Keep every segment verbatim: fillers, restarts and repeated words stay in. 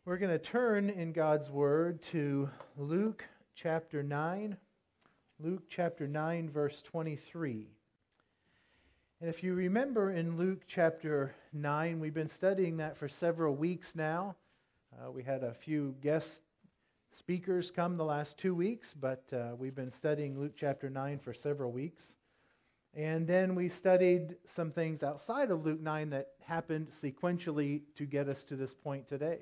We're going to turn in God's Word to Luke chapter nine. Luke chapter nine, verse twenty-three. And if you remember in Luke chapter nine, we've been studying that for several weeks now. Uh, we had a few guest speakers come the last two weeks, but uh, we've been studying Luke chapter nine for several weeks. And then we studied some things outside of Luke nine that happened sequentially to get us to this point today.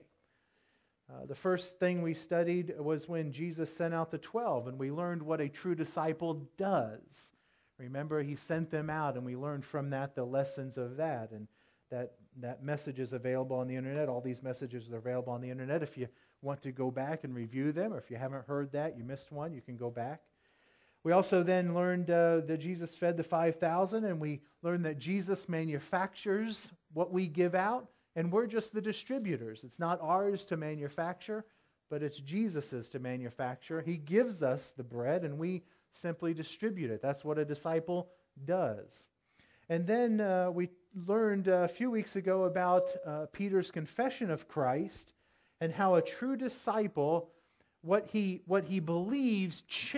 Uh, the first thing we studied was when Jesus sent out the twelve, and we learned what a true disciple does. Remember, he sent them out, and we learned from that the lessons of that, and that, that message is available on the internet. All these messages are available on the internet. If you want to go back and review them, or if you haven't heard that, you missed one, you can go back. We also then learned uh, that Jesus fed the five thousand, and we learned that Jesus manufactures what we give out, and we're just the distributors. It's not ours to manufacture, but it's Jesus's to manufacture. He gives us the bread, and we simply distribute it. That's what a disciple does. And then uh, we learned a few weeks ago about uh, Peter's confession of Christ and how a true disciple, what he, what he believes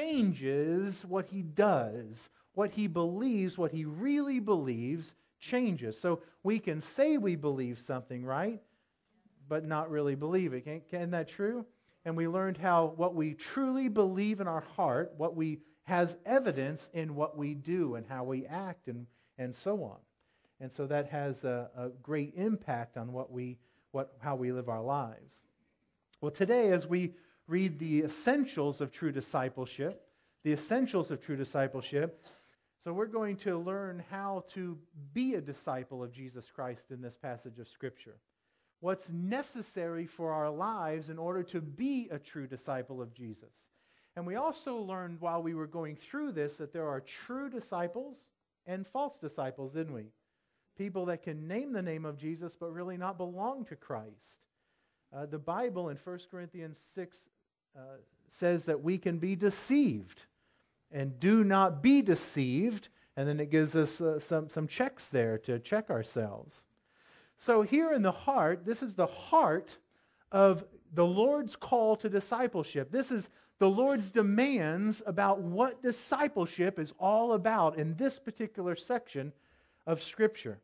changes what he does. What he believes, what he really believes, changes. So we can say we believe something, right? But not really believe it. Isn't that true? And we learned how what we truly believe in our heart, what we has evidence in what we do and how we act and, and so on. And so that has a, a great impact on what we, what, how we live our lives. Well, today as we read the essentials of true discipleship, the essentials of true discipleship, so we're going to learn how to be a disciple of Jesus Christ in this passage of Scripture. What's necessary for our lives in order to be a true disciple of Jesus. And we also learned while we were going through this that there are true disciples and false disciples, didn't we? People that can name the name of Jesus but really not belong to Christ. Uh, the Bible in First Corinthians six uh, says that we can be deceived. And do not be deceived. And then it gives us uh, some, some checks there to check ourselves. So here in the heart, this is the heart of the Lord's call to discipleship. This is the Lord's demands about what discipleship is all about in this particular section of Scripture.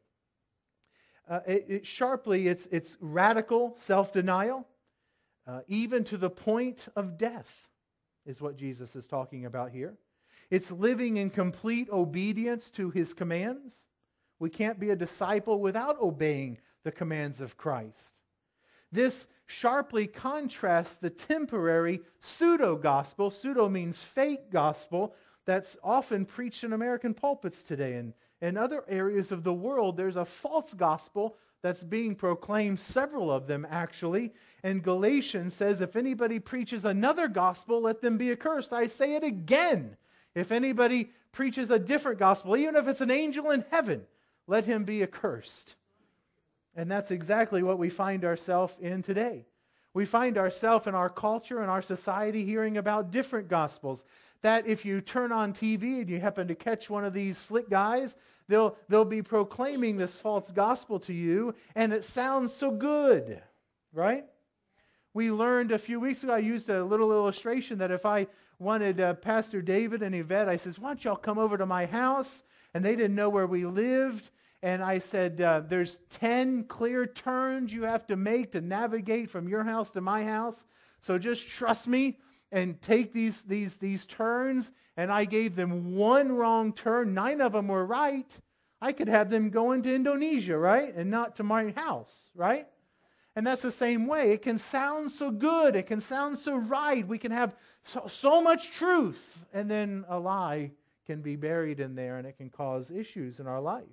Uh, it, it sharply, it's, it's radical self-denial, uh, even to the point of death, is what Jesus is talking about here. It's living in complete obedience to his commands. We can't be a disciple without obeying the commands of Christ. This sharply contrasts the temporary pseudo-gospel. Pseudo means fake gospel that's often preached in American pulpits today. And in other areas of the world, there's a false gospel that's being proclaimed, several of them actually. And Galatians says, if anybody preaches another gospel, let them be accursed. I say it again. If anybody preaches a different gospel, even if it's an angel in heaven, let him be accursed. And that's exactly what we find ourselves in today. We find ourselves in our culture and our society hearing about different gospels. That if you turn on T V and you happen to catch one of these slick guys, they'll, they'll be proclaiming this false gospel to you, and it sounds so good, right? We learned a few weeks ago, I used a little illustration that if I wanted uh, Pastor David and Yvette, I says, why don't y'all come over to my house? And they didn't know where we lived. And I said, uh, there's ten clear turns you have to make to navigate from your house to my house. So just trust me and take these, these, these turns. And I gave them one wrong turn. Nine of them were right. I could have them going to Indonesia, right? And not to my house, right? And that's the same way. It can sound so good. It can sound so right. We can have so, so much truth. And then a lie can be buried in there, and it can cause issues in our life.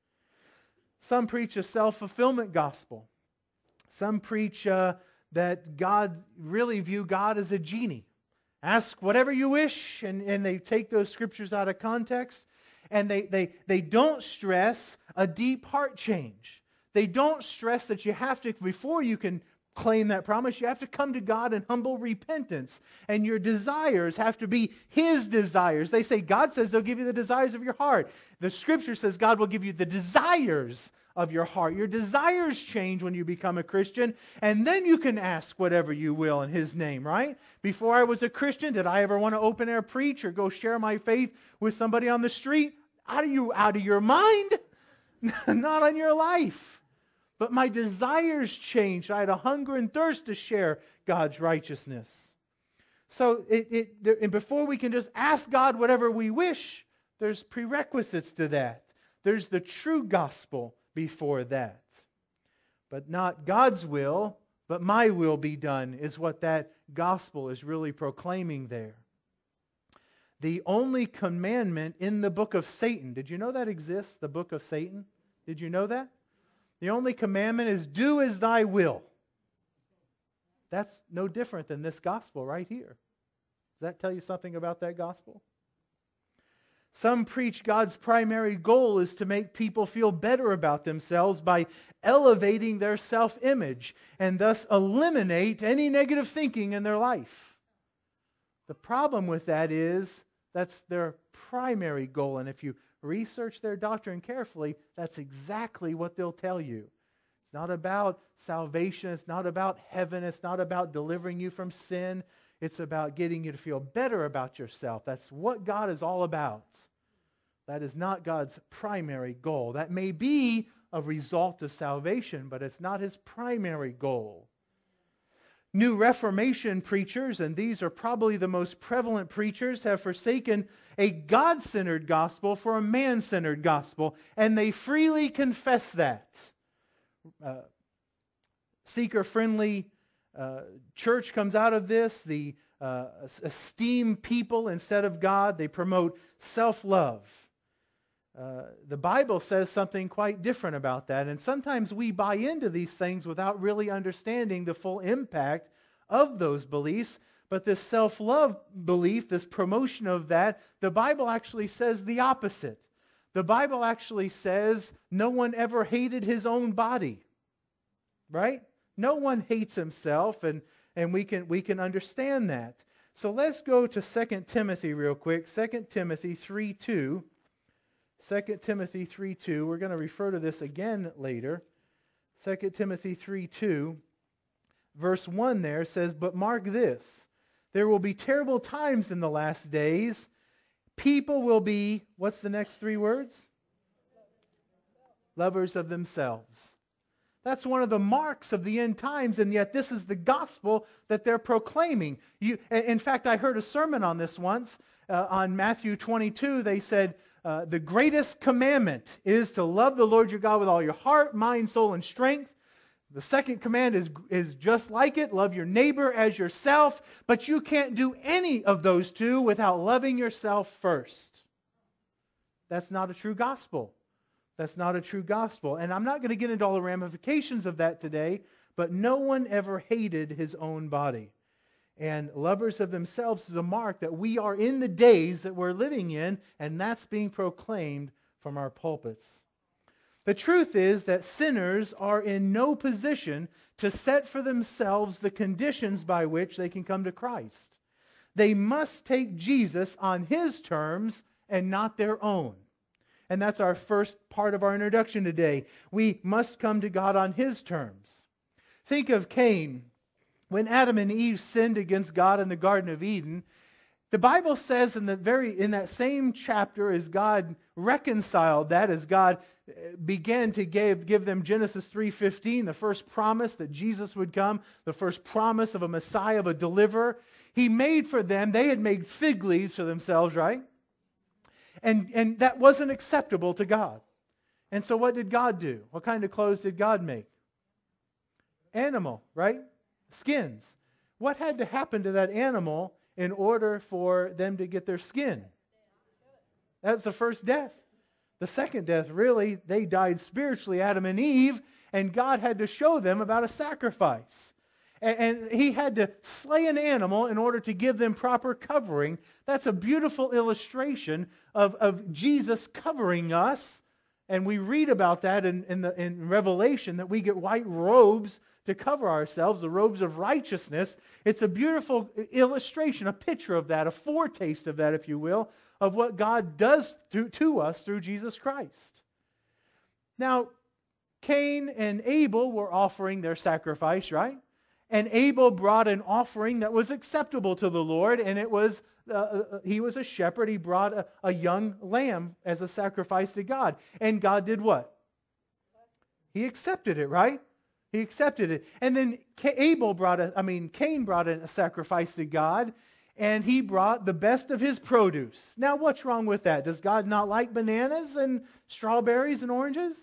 Some preach a self-fulfillment gospel. Some preach uh, that God, really view God as a genie. Ask whatever you wish, and, and they take those scriptures out of context, and they, they, they don't stress a deep heart change. They don't stress that you have to, before you can claim that promise, you have to come to God in humble repentance. And your desires have to be his desires. They say, God says they'll give you the desires of your heart. The scripture says God will give you the desires of your heart. Your desires change when you become a Christian, and then you can ask whatever you will in His name, right? Before I was a Christian, did I ever want to open air preach or go share my faith with somebody on the street? Are you out of your mind? Not on your life. But my desires changed. I had a hunger and thirst to share God's righteousness. So it, it, there, and before we can just ask God whatever we wish, there's prerequisites to that. There's the true gospel before that. But not God's will, but my will be done is what that gospel is really proclaiming there. The only commandment in the book of Satan. Did you know that exists, the book of Satan? Did you know that? The only commandment is do as thy will. That's no different than this gospel right here. Does that tell you something about that gospel? Some preach God's primary goal is to make people feel better about themselves by elevating their self-image and thus eliminate any negative thinking in their life. The problem with that is that's their primary goal, and if you research their doctrine carefully, that's exactly what they'll tell you. It's not about salvation. It's not about heaven. It's not about delivering you from sin. It's about getting you to feel better about yourself. That's what God is all about. That is not God's primary goal. That may be a result of salvation, but it's not His primary goal. New Reformation preachers, and these are probably the most prevalent preachers, have forsaken a God-centered gospel for a man-centered gospel, and they freely confess that. Uh, seeker-friendly uh, church comes out of this. The uh, esteem people instead of God. They promote self-love. Uh, the Bible says something quite different about that, and sometimes we buy into these things without really understanding the full impact of those beliefs. But this self-love belief, this promotion of that, the Bible actually says the opposite. The Bible actually says no one ever hated his own body, right? No one hates himself, and, and we can, we can understand that. So let's go to Second Timothy real quick, Second Timothy three two. Second Timothy three two, we're going to refer to this again later. Second Timothy three two, verse one there says, "But mark this, there will be terrible times in the last days. People will be," what's the next three words? Lovers of themselves. That's one of the marks of the end times, and yet this is the gospel that they're proclaiming. You, in fact, I heard a sermon on this once. Uh, on Matthew twenty-two, they said, Uh, the greatest commandment is to love the Lord your God with all your heart, mind, soul, and strength. The second command is, is just like it, love your neighbor as yourself, but you can't do any of those two without loving yourself first. That's not a true gospel. That's not a true gospel. And I'm not going to get into all the ramifications of that today, but no one ever hated his own body. And lovers of themselves is a mark that we are in the days that we're living in, and that's being proclaimed from our pulpits. The truth is that sinners are in no position to set for themselves the conditions by which they can come to Christ. They must take Jesus on His terms and not their own. And that's our first part of our introduction today. We must come to God on His terms. Think of Cain. When Adam and Eve sinned against God in the Garden of Eden, the Bible says in the very in that same chapter, as God reconciled that, as God began to give, give them Genesis three fifteen, the first promise that Jesus would come, the first promise of a Messiah, of a deliverer, He made for them, they had made fig leaves for themselves, right? And, and that wasn't acceptable to God. And so what did God do? What kind of clothes did God make? Animal, right? Skins. What had to happen to that animal in order for them to get their skin? That's the first death. The second death, really, they died spiritually, Adam and Eve, and God had to show them about a sacrifice. And, and He had to slay an animal in order to give them proper covering. That's a beautiful illustration of, of Jesus covering us. And we read about that in, in, the, in Revelation, that we get white robes to cover ourselves, the robes of righteousness. It's a beautiful illustration, a picture of that, a foretaste of that, if you will, of what God does to, to us through Jesus Christ. Now, Cain and Abel were offering their sacrifice, right? And Abel brought an offering that was acceptable to the Lord, and it was uh, he was a shepherd. He brought a, a young lamb as a sacrifice to God. And God did what? He accepted it, right? He accepted it. And then Abel brought a, I mean, Cain brought a sacrifice to God, and he brought the best of his produce. Now, what's wrong with that? Does God not like bananas and strawberries and oranges?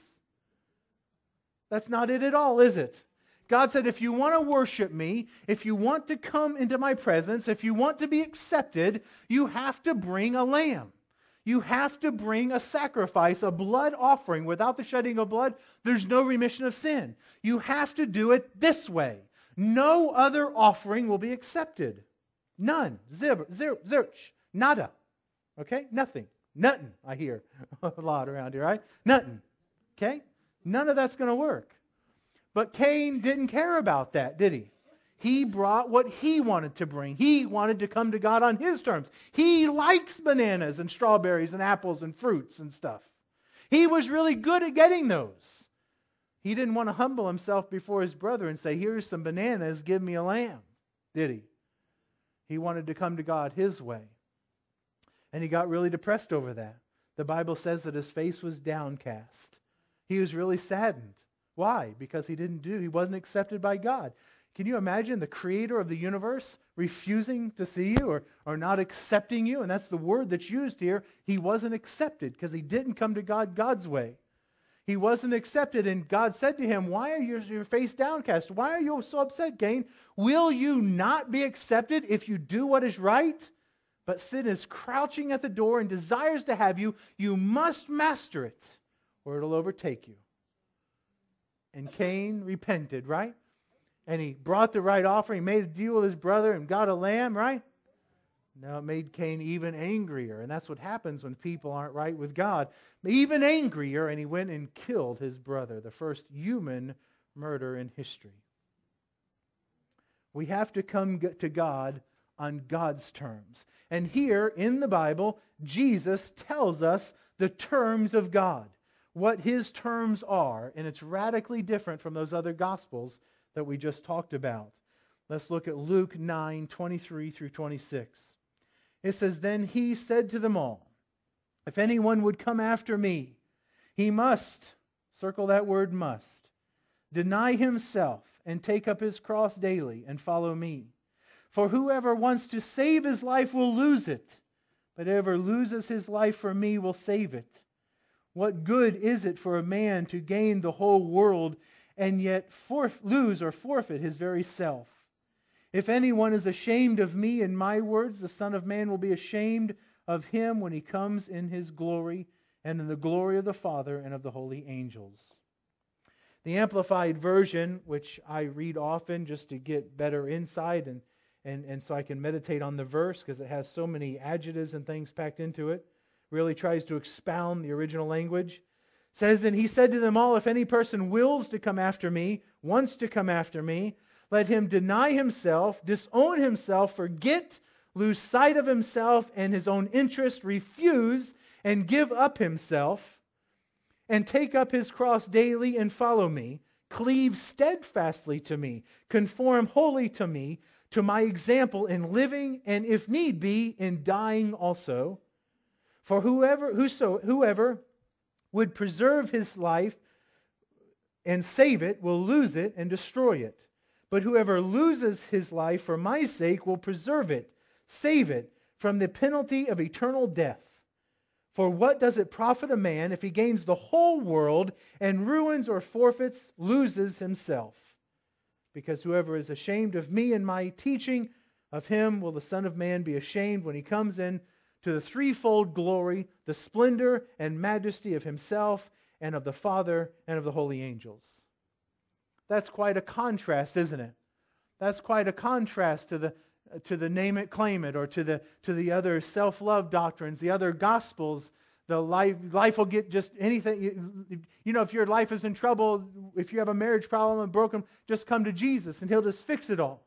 That's not it at all, is it? God said, if you want to worship me, if you want to come into my presence, if you want to be accepted, you have to bring a lamb. You have to bring a sacrifice, a blood offering. Without the shedding of blood, there's no remission of sin. You have to do it this way. No other offering will be accepted. None. Zero. Zero. Zilch. Nada. Okay? Nothing. Nothing, I hear a lot around here, right? Nothing. Okay? None of that's going to work. But Cain didn't care about that, did he? He brought what he wanted to bring. He wanted to come to God on his terms. He likes bananas and strawberries and apples and fruits and stuff. He was really good at getting those. He didn't want to humble himself before his brother and say, here's some bananas, give me a lamb, did he? He wanted to come to God his way. And he got really depressed over that. The Bible says that his face was downcast. He was really saddened. Why? Because he didn't do, he wasn't accepted by God. Can you imagine the creator of the universe refusing to see you or, or not accepting you? And that's the word that's used here. He wasn't accepted because he didn't come to God God's way. He wasn't accepted, and God said to him, why are you, your face downcast? Why are you so upset, Cain? Will you not be accepted if you do what is right? But sin is crouching at the door and desires to have you. You must master it, or it'll overtake you. And Cain repented, right? And he brought the right offering, made a deal with his brother and got a lamb, right? Now it made Cain even angrier. And that's what happens when people aren't right with God. Even angrier, and he went and killed his brother, the first human murder in history. We have to come to God on God's terms. And here in the Bible, Jesus tells us the terms of God, what his terms are, and it's radically different from those other Gospels that we just talked about. Let's look at Luke nine, twenty-three through twenty-six. It says, then he said to them all, if anyone would come after me, he must, circle that word must, deny himself and take up his cross daily and follow me. For whoever wants to save his life will lose it, but whoever loses his life for me will save it. What good is it for a man to gain the whole world and yet forf- lose or forfeit his very self? If anyone is ashamed of me and my words, the Son of Man will be ashamed of him when he comes in his glory and in the glory of the Father and of the holy angels. The Amplified Version, which I read often just to get better insight and, and, and so I can meditate on the verse because it has so many adjectives and things packed into it, really tries to expound the original language. Says, and he said to them all, if any person wills to come after me, wants to come after me, let him deny himself, disown himself, forget, lose sight of himself and his own interest, refuse and give up himself, and take up his cross daily and follow me, cleave steadfastly to me, conform wholly to me, to my example in living, and if need be, in dying also. For whoever, whoso, whoever would preserve his life and save it will lose it and destroy it. But whoever loses his life for my sake will preserve it, save it from the penalty of eternal death. For what does it profit a man if he gains the whole world and ruins or forfeits, loses himself? Because whoever is ashamed of me and my teaching, of him will the Son of Man be ashamed when he comes in to the threefold glory, the splendor and majesty of himself and of the Father and of the holy angels. That's quite a contrast, isn't it? That's quite a contrast to the to the name it, claim it, or to the to the other self-love doctrines, the other gospels. The life life will get just anything. You, you know, if your life is in trouble, if you have a marriage problem and broken, just come to Jesus and he'll just fix it all.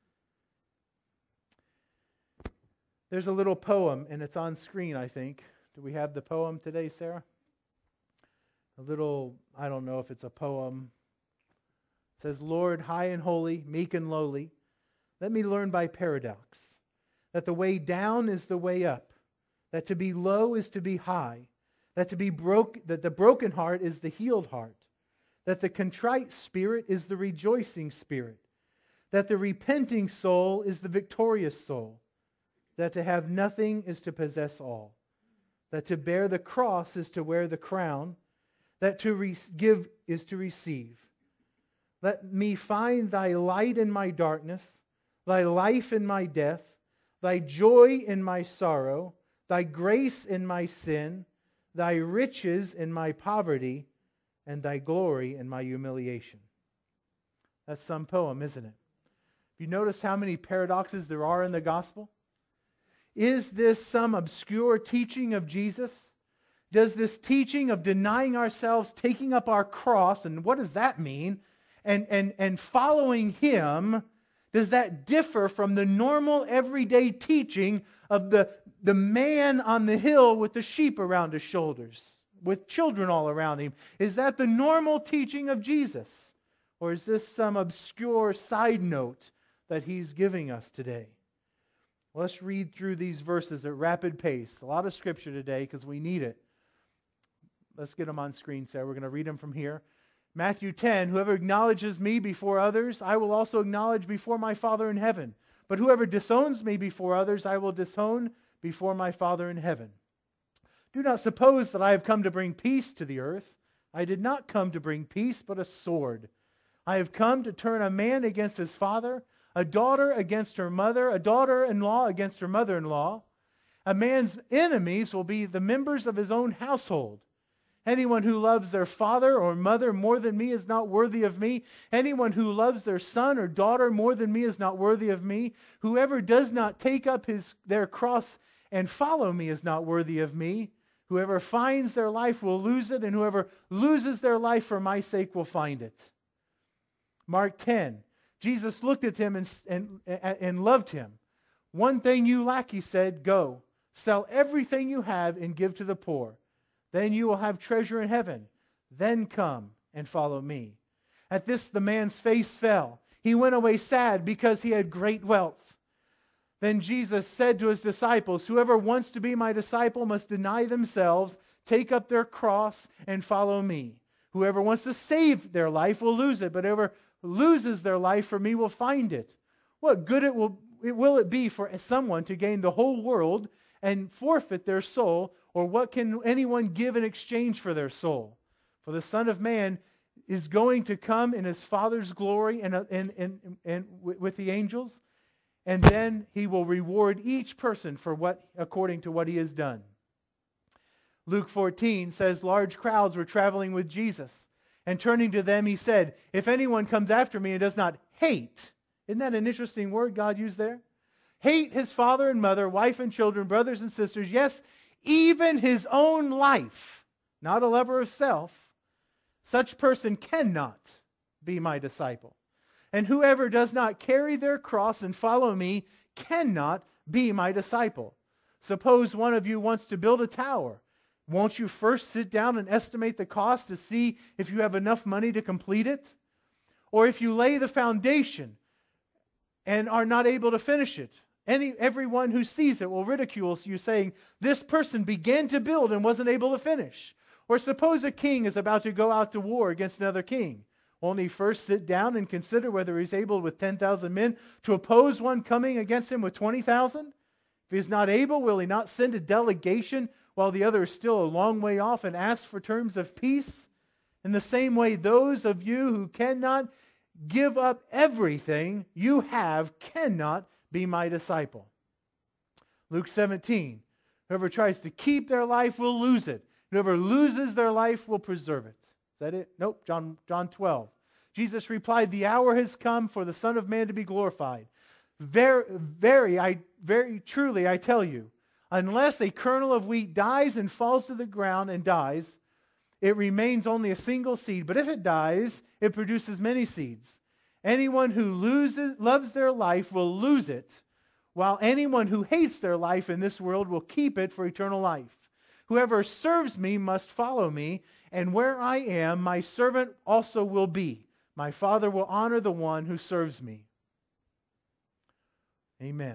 There's a little poem, and it's on screen, I think. Do we have the poem today, Sarah? a little, I don't know if it's a poem. It says, Lord, high and holy, meek and lowly, let me learn by paradox that the way down is the way up, that to be low is to be high, that to be broke, that the broken heart is the healed heart, that the contrite spirit is the rejoicing spirit, that the repenting soul is the victorious soul, that to have nothing is to possess all, that to bear the cross is to wear the crown, that to re- give is to receive. Let me find thy light in my darkness, thy life in my death, thy joy in my sorrow, thy grace in my sin, thy riches in my poverty, and thy glory in my humiliation. That's some poem, isn't it? You notice how many paradoxes there are in the gospel? Is this some obscure teaching of Jesus? Does this teaching of denying ourselves, taking up our cross, and what does that mean? And, and, and following Him, does that differ from the normal everyday teaching of the, the man on the hill with the sheep around his shoulders, with children all around him? Is that the normal teaching of Jesus? Or is this some obscure side note that He's giving us today? Let's read through these verses at rapid pace. A lot of scripture today because we need it. Let's get them on screen, Sarah. We're going to read them from here. Matthew ten, whoever acknowledges me before others, I will also acknowledge before my Father in heaven. But whoever disowns me before others, I will disown before my Father in heaven. Do not suppose that I have come to bring peace to the earth. I did not come to bring peace, but a sword. I have come to turn a man against his father, a daughter against her mother, a daughter-in-law against her mother-in-law. A man's enemies will be the members of his own household. Anyone who loves their father or mother more than me is not worthy of me. Anyone who loves their son or daughter more than me is not worthy of me. Whoever does not take up his their cross and follow me is not worthy of me. Whoever finds their life will lose it, and whoever loses their life for my sake will find it. Mark ten. Jesus looked at him and, and, and loved him. One thing you lack, he said, go, sell everything you have and give to the poor. Then you will have treasure in heaven. Then come and follow me. At this the man's face fell. He went away sad because he had great wealth. Then Jesus said to his disciples, whoever wants to be my disciple must deny themselves, take up their cross, and follow me. Whoever wants to save their life will lose it, but whoever loses their life for me will find it. What good it will, it will it be for someone to gain the whole world and forfeit their soul? Or what can anyone give in exchange for their soul? For the Son of Man is going to come in His Father's glory and, and, and, and with the angels, and then He will reward each person for what according to what he has done. Luke fourteen says, large crowds were traveling with Jesus, and turning to them He said, if anyone comes after me and does not hate, isn't that an interesting word God used there? Hate his father and mother, wife and children, brothers and sisters, yes, even his own life, not a lover of self, such person cannot be my disciple. And whoever does not carry their cross and follow me cannot be my disciple. Suppose one of you wants to build a tower. Won't you first sit down and estimate the cost to see if you have enough money to complete it? Or if you lay the foundation and are not able to finish it, Any, everyone who sees it will ridicule you, saying, this person began to build and wasn't able to finish. Or suppose a king is about to go out to war against another king. Won't he first sit down and consider whether he's able with ten thousand men to oppose one coming against him with twenty thousand? If he is not able, will he not send a delegation while the other is still a long way off and ask for terms of peace? In the same way, those of you who cannot give up everything you have cannot be my disciple. Luke seventeen, whoever tries to keep their life will lose it. Whoever loses their life will preserve it. Is that it? Nope, John, John twelve. Jesus replied, the hour has come for the Son of Man to be glorified. Very, very, I, very truly I tell you, unless a kernel of wheat dies and falls to the ground and dies, it remains only a single seed. But if it dies, it produces many seeds. Anyone who loses, loves their life will lose it, while anyone who hates their life in this world will keep it for eternal life. Whoever serves me must follow me, and where I am, my servant also will be. My Father will honor the one who serves me. Amen.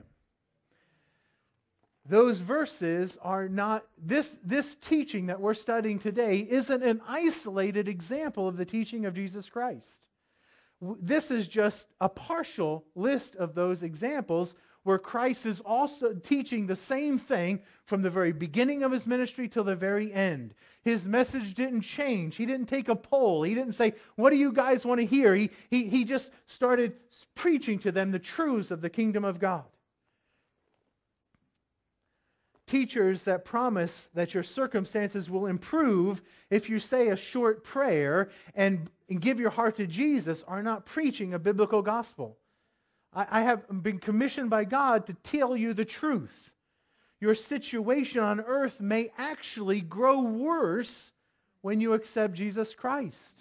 Those verses are not, this, this teaching that we're studying today isn't an isolated example of the teaching of Jesus Christ. This is just a partial list of those examples where Christ is also teaching the same thing from the very beginning of his ministry till the very end. His message didn't change. He didn't take a poll. He didn't say, what do you guys want to hear? He, he, he just started preaching to them the truths of the kingdom of God. Teachers that promise that your circumstances will improve if you say a short prayer and, and give your heart to Jesus are not preaching a biblical gospel. I, I have been commissioned by God to tell you the truth. Your situation on earth may actually grow worse when you accept Jesus Christ.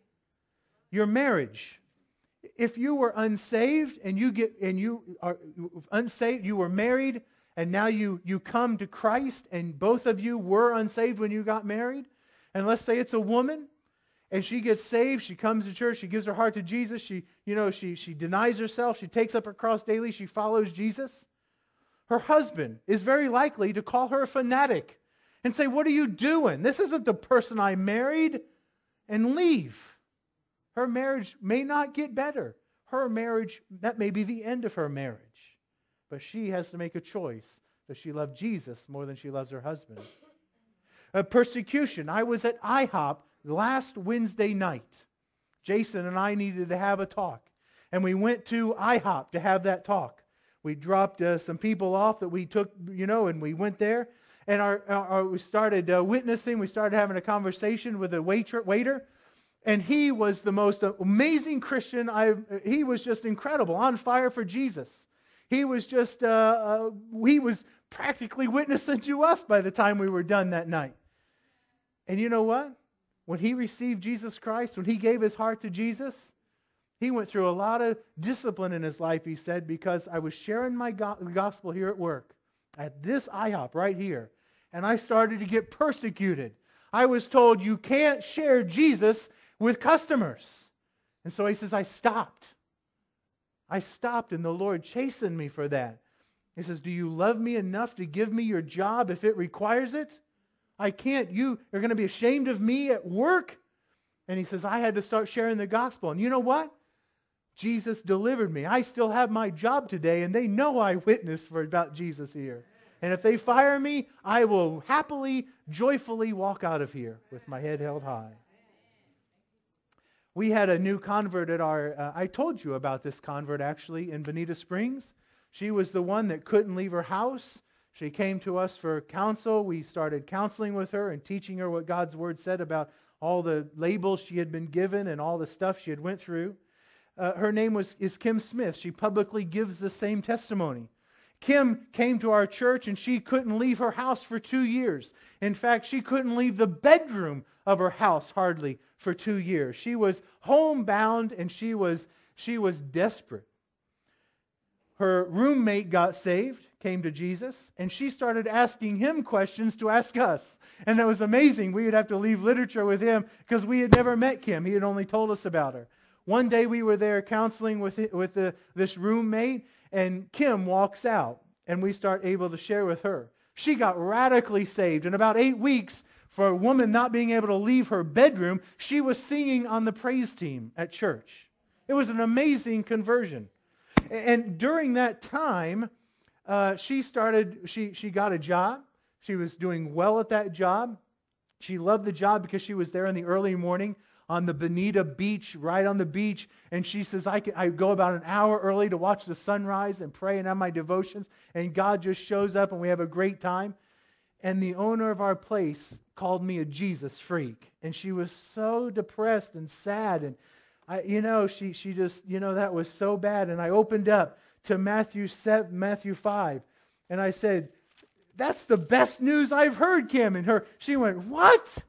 Your marriage. If you were unsaved and you get and you are unsaved, you were married, and now you, you come to Christ, and both of you were unsaved when you got married. And let's say it's a woman, and she gets saved. She comes to church. She gives her heart to Jesus. She, you know, she, she denies herself. She takes up her cross daily. She follows Jesus. Her husband is very likely to call her a fanatic and say, what are you doing? This isn't the person I married, and leave. Her marriage may not get better. Her marriage, that may be the end of her marriage. But she has to make a choice. Does she love Jesus more than she loves her husband? Uh, persecution. I was at I hop last Wednesday night. Jason and I needed to have a talk. And we went to I hop to have that talk. We dropped uh, some people off that we took, you know, and we went there. And our, our, our we started uh, witnessing. We started having a conversation with a waiter. waiter. And he was the most amazing Christian. I, he was just incredible, on fire for Jesus. He was just, uh, uh, he was practically witnessing to us by the time we were done that night. And you know what? When he received Jesus Christ, when he gave his heart to Jesus, he went through a lot of discipline in his life, he said, because I was sharing my go- gospel here at work, at this I hop right here, and I started to get persecuted. I was told you can't share Jesus with customers. And so he says, I stopped. I stopped, and the Lord chastened me for that. He says, do you love me enough to give me your job if it requires it? I can't. You are going to be ashamed of me at work? And he says, I had to start sharing the gospel. And you know what? Jesus delivered me. I still have my job today, and they know I witnessed for about Jesus here. And if they fire me, I will happily, joyfully walk out of here with my head held high. We had a new convert at our, uh, I told you about this convert actually in Bonita Springs. She was the one that couldn't leave her house. She came to us for counsel. We started counseling with her and teaching her what God's Word said about all the labels she had been given and all the stuff she had went through. Uh, her name was is Kim Smith. She publicly gives the same testimony. Kim came to our church and she couldn't leave her house for two years. In fact, she couldn't leave the bedroom of her house hardly for two years. She was homebound and she was, she was desperate. Her roommate got saved, came to Jesus, and she started asking him questions to ask us. And it was amazing. We would have to leave literature with him because we had never met Kim. He had only told us about her. One day we were there counseling with, with the, this roommate, and Kim walks out, and we start able to share with her. She got radically saved. In about eight weeks, for a woman not being able to leave her bedroom, she was singing on the praise team at church. It was an amazing conversion. And during that time, uh, she started, she, she got a job. She was doing well at that job. She loved the job because she was there in the early morning on the Bonita Beach, right on the beach. And she says, I, can, I go about an hour early to watch the sunrise and pray and have my devotions. And God just shows up and we have a great time. And the owner of our place called me a Jesus freak. And she was so depressed and sad. And, I, you know, she, she just, you know, that was so bad. And I opened up to Matthew seven, Matthew five. And I said, that's the best news I've heard, Kim. And her, she went, what?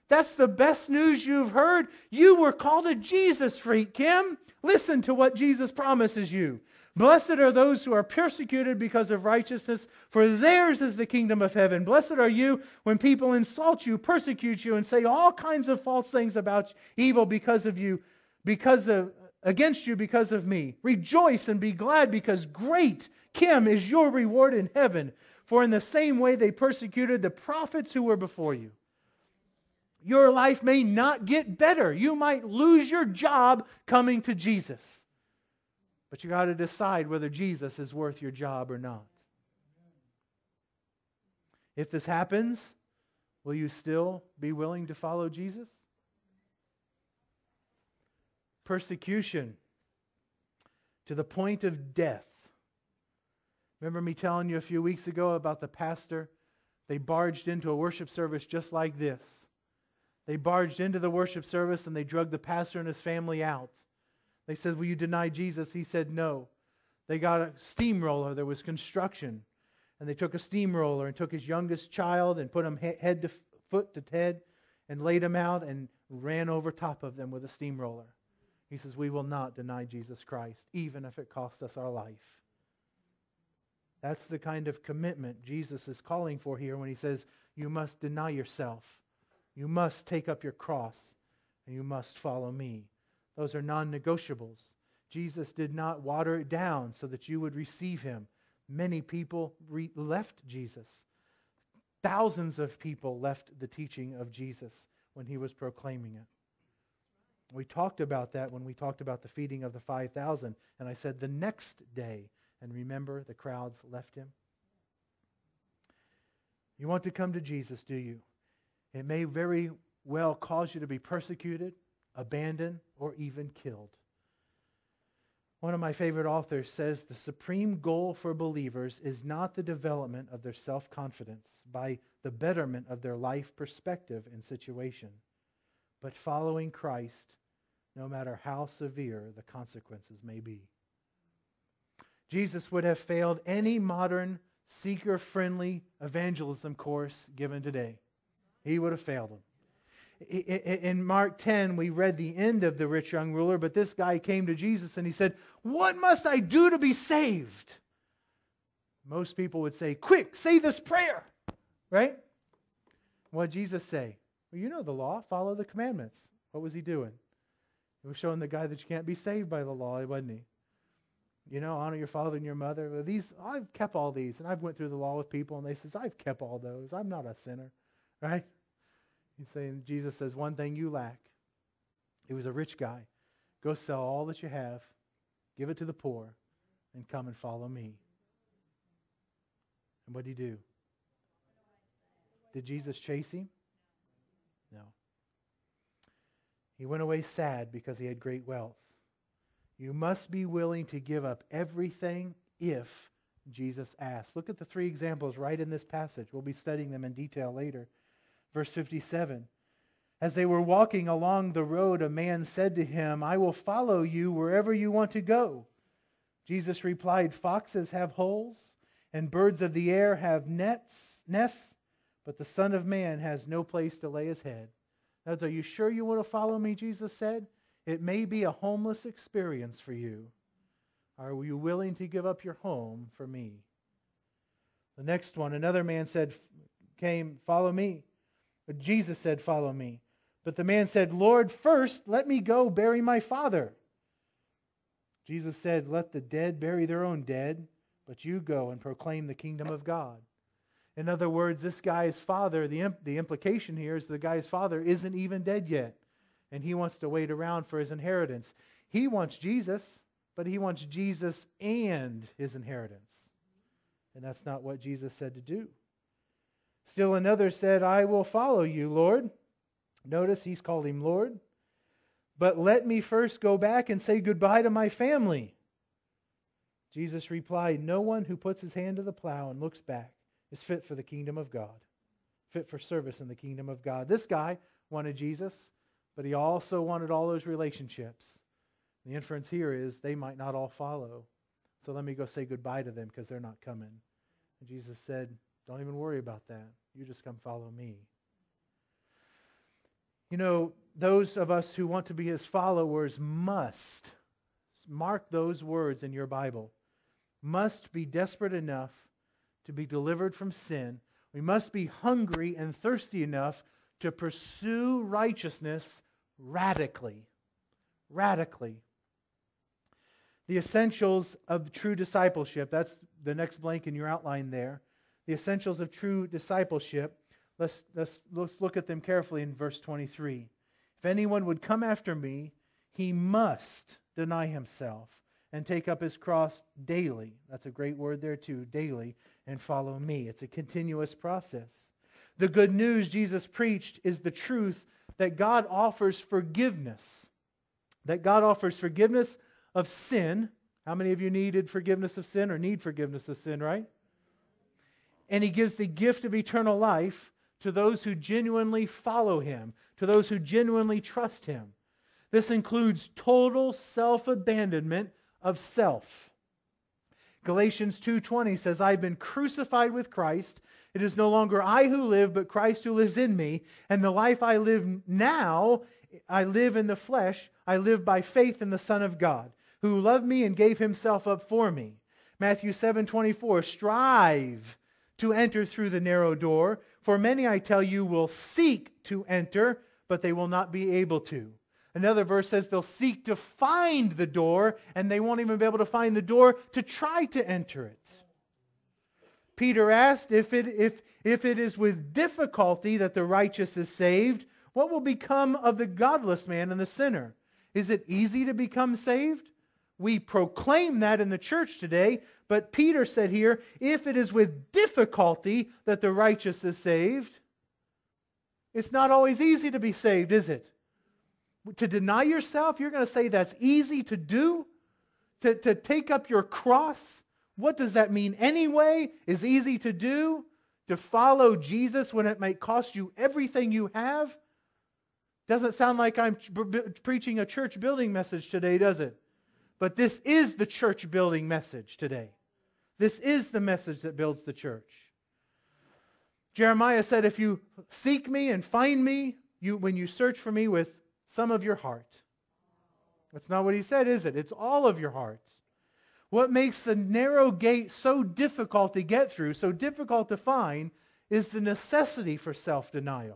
That's the best news you've heard. You were called a Jesus freak, Kim. Listen to what Jesus promises you. Blessed are those who are persecuted because of righteousness, for theirs is the kingdom of heaven. Blessed are you when people insult you, persecute you, and say all kinds of false things about evil because of you, because of against you because of me. Rejoice and be glad, because great, Kim, is your reward in heaven. For in the same way they persecuted the prophets who were before you. Your life may not get better. You might lose your job coming to Jesus. But you got to decide whether Jesus is worth your job or not. If this happens, will you still be willing to follow Jesus? Persecution to the point of death. Remember me telling you a few weeks ago about the pastor? They barged into a worship service just like this. They barged into the worship service and they drugged the pastor and his family out. They said, will you deny Jesus? He said no. They got a steamroller. There was construction. And they took a steamroller and took his youngest child and put him head to foot to head and laid him out and ran over top of them with a steamroller. He says, we will not deny Jesus Christ, even if it costs us our life. That's the kind of commitment Jesus is calling for here when he says, you must deny yourself. You must take up your cross, and you must follow me. Those are non-negotiables. Jesus did not water it down so that you would receive him. Many people re- left Jesus. Thousands of people left the teaching of Jesus when he was proclaiming it. We talked about that when we talked about the feeding of the five thousand, and I said the next day, and remember, the crowds left him. You want to come to Jesus, do you? It may very well cause you to be persecuted, abandoned, or even killed. One of my favorite authors says the supreme goal for believers is not the development of their self-confidence by the betterment of their life perspective and situation, but following Christ no matter how severe the consequences may be. Jesus would have failed any modern seeker-friendly evangelism course given today. He would have failed him. In Mark ten, we read the end of the rich young ruler, but this guy came to Jesus and he said, what must I do to be saved? Most people would say, quick, say this prayer, right? What did Jesus say? Well, you know the law, follow the commandments. What was he doing? He was showing the guy that you can't be saved by the law, wasn't he? You know, honor your father and your mother. Well, these, I've kept all these, and I've went through the law with people, and they says, I've kept all those. I'm not a sinner, right? He's saying, Jesus says, one thing you lack. He was a rich guy. Go sell all that you have, give it to the poor, and come and follow me. And what did he do? Did Jesus chase him? No. He went away sad because he had great wealth. You must be willing to give up everything if Jesus asks. Look at the three examples right in this passage. We'll be studying them in detail later. Verse fifty-seven. As they were walking along the road, a man said to him, I will follow you wherever you want to go. Jesus replied, foxes have holes, and birds of the air have nets, nests, but the Son of Man has no place to lay his head. In other words, are you sure you want to follow me, Jesus said? It may be a homeless experience for you. Are you willing to give up your home for me? The next one, another man said, came, follow me. But Jesus said, follow me. But the man said, Lord, first let me go bury my father. Jesus said, let the dead bury their own dead, but you go and proclaim the kingdom of God. In other words, this guy's father, the, imp- the implication here is the guy's father isn't even dead yet. And he wants to wait around for his inheritance. He wants Jesus, but he wants Jesus and his inheritance. And that's not what Jesus said to do. Still another said, I will follow you, Lord. Notice he's called him Lord. But let me first go back and say goodbye to my family. Jesus replied, no one who puts his hand to the plow and looks back is fit for the kingdom of God, fit for service in the kingdom of God. This guy wanted Jesus, but he also wanted all those relationships. The inference here is they might not all follow. So let me go say goodbye to them because they're not coming. And Jesus said, don't even worry about that. You just come follow me. You know, those of us who want to be his followers must, mark those words in your Bible, must be desperate enough to be delivered from sin. We must be hungry and thirsty enough to pursue righteousness radically. Radically. The essentials of true discipleship, that's the next blank in your outline there. The essentials of true discipleship, let's, let's, let's look at them carefully in verse twenty-three. If anyone would come after me, he must deny himself and take up his cross daily. That's a great word there too, daily, and follow me. It's a continuous process. The good news Jesus preached is the truth that God offers forgiveness. That God offers forgiveness of sin. How many of you needed forgiveness of sin or need forgiveness of sin, right? And he gives the gift of eternal life to those who genuinely follow him, to those who genuinely trust him. This includes total self-abandonment of self. Galatians two twenty says, I've been crucified with Christ. It is no longer I who live, but Christ who lives in me. And the life I live now, I live in the flesh. I live by faith in the Son of God, who loved me and gave himself up for me. Matthew seven twenty-four, strive to enter through the narrow door. For many, I tell you, will seek to enter, but they will not be able to. Another verse says they'll seek to find the door, and they won't even be able to find the door to try to enter it. Peter asked, if it, if, if it is with difficulty that the righteous is saved, what will become of the godless man and the sinner? Is it easy to become saved? We proclaim that in the church today, but Peter said here, if it is with difficulty that the righteous is saved, it's not always easy to be saved, is it? To deny yourself, you're going to say that's easy to do? To, to take up your cross? What does that mean anyway? Is easy to do? To follow Jesus when it might cost you everything you have? Doesn't sound like I'm preaching a church building message today, does it? But this is the church building message today. This is the message that builds the church. Jeremiah said, if you seek me and find me, you, when you search for me with some of your heart. That's not what he said, is it? It's all of your heart. What makes the narrow gate so difficult to get through, so difficult to find, is the necessity for self-denial.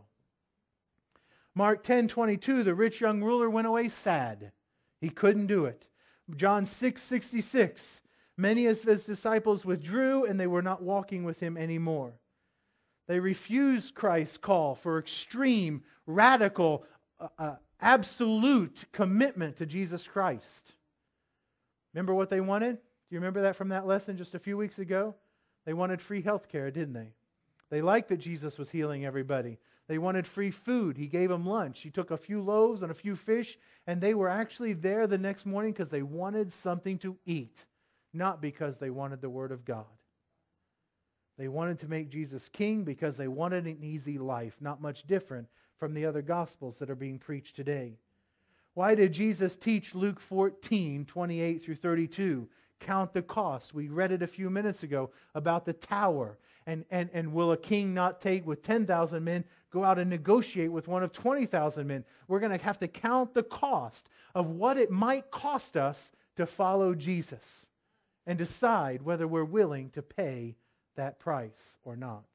Mark ten twenty-two, the rich young ruler went away sad. He couldn't do it. John six sixty-six, many of his disciples withdrew and they were not walking with him anymore. They refused Christ's call for extreme, radical, uh, uh, absolute commitment to Jesus Christ. Remember what they wanted? Do you remember that from that lesson just a few weeks ago? They wanted free health care, didn't they? They liked that Jesus was healing everybody. They wanted free food. He gave them lunch. He took a few loaves and a few fish, and they were actually there the next morning because they wanted something to eat, not because they wanted the Word of God. They wanted to make Jesus king because they wanted an easy life, not much different from the other Gospels that are being preached today. Why did Jesus teach Luke fourteen, twenty-eight through thirty-two? Count the cost. We read it a few minutes ago about the tower. And, and, and will a king not take with ten thousand men, go out and negotiate with one of twenty thousand men? We're going to have to count the cost of what it might cost us to follow Jesus and decide whether we're willing to pay that price or not.